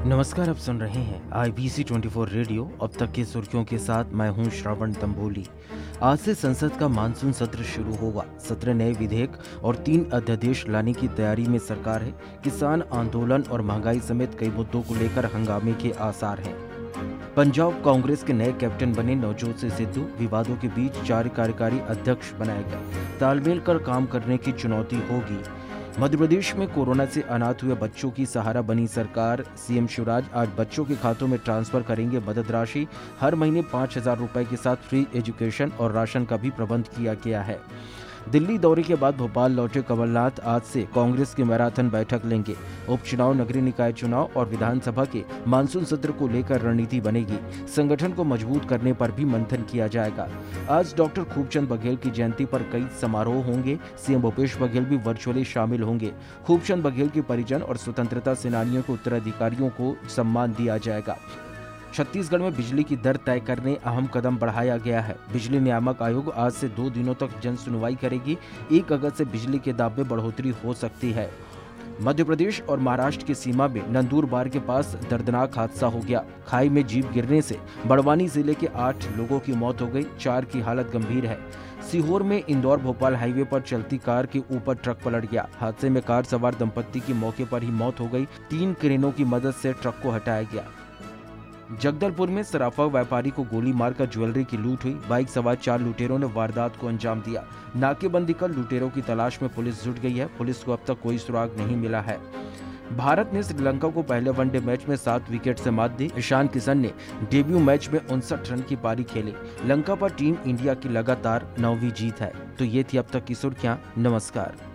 नमस्कार, आप सुन रहे हैं IBC 24 रेडियो। अब तक की सुर्खियों के साथ मैं हूं श्रवण तंबोली। आज से संसद का मानसून सत्र शुरू होगा। 17 नए विधेयक और 3 अध्यादेश लाने की तैयारी में सरकार है। किसान आंदोलन और महंगाई समेत कई मुद्दों को लेकर हंगामे के आसार हैं। पंजाब कांग्रेस के नए कैप्टन बने नवजोत सिंह सिद्धू। विवादों के बीच 4 कार्यकारी अध्यक्ष बनाए गए। तालमेल कर काम करने की चुनौती होगी। मध्य प्रदेश में कोरोना से अनाथ हुए बच्चों की सहारा बनी सरकार। सीएम शिवराज आज बच्चों के खातों में ट्रांसफर करेंगे मदद राशि। हर महीने 5,000 रुपए के साथ फ्री एजुकेशन और राशन का भी प्रबंध किया गया है। दिल्ली दौरे के बाद भोपाल लौटे कमलनाथ आज से कांग्रेस की मैराथन बैठक लेंगे। उपचुनाव, नगरीय निकाय चुनाव और विधानसभा के मानसून सत्र को लेकर रणनीति बनेगी। संगठन को मजबूत करने पर भी मंथन किया जाएगा। आज डॉक्टर खूबचंद बघेल की जयंती पर कई समारोह होंगे। सीएम भूपेश बघेल भी वर्चुअली शामिल होंगे। खूबचंद बघेल के परिजन और स्वतंत्रता सेनानियों के उत्तराधिकारियों को सम्मान दिया जाएगा। छत्तीसगढ़ में बिजली की दर तय करने अहम कदम बढ़ाया गया है। बिजली नियामक आयोग आज से 2 दिनों तक जन सुनवाई करेगी। 1 अगस्त से बिजली के दाम में बढ़ोतरी हो सकती है। मध्य प्रदेश और महाराष्ट्र की सीमा में नंदुरबार के पास दर्दनाक हादसा हो गया। खाई में जीप गिरने से बड़वानी जिले के 8 लोगों की मौत हो गई, 4 की हालत गंभीर है। सीहोर में इंदौर भोपाल हाईवे पर चलती कार के ऊपर ट्रक पलट गया। हादसे में कार सवार दंपत्ति की मौके पर ही मौत हो गई। 3 क्रेनों की मदद से ट्रक को हटाया गया। जगदलपुर में सराफा व्यापारी को गोली मारकर ज्वेलरी की लूट हुई। बाइक सवार 4 लुटेरों ने वारदात को अंजाम दिया। नाकेबंदी कर लुटेरों की तलाश में पुलिस जुट गई है। पुलिस को अब तक कोई सुराग नहीं मिला है। भारत ने श्रीलंका को पहले वनडे मैच में 7 विकेट से मात दी। ईशान किशन ने डेब्यू मैच में 59 रन की पारी खेली। लंका पर टीम इंडिया की लगातार 9वीं जीत है। तो ये थी अब तक की सुर्खियां। नमस्कार।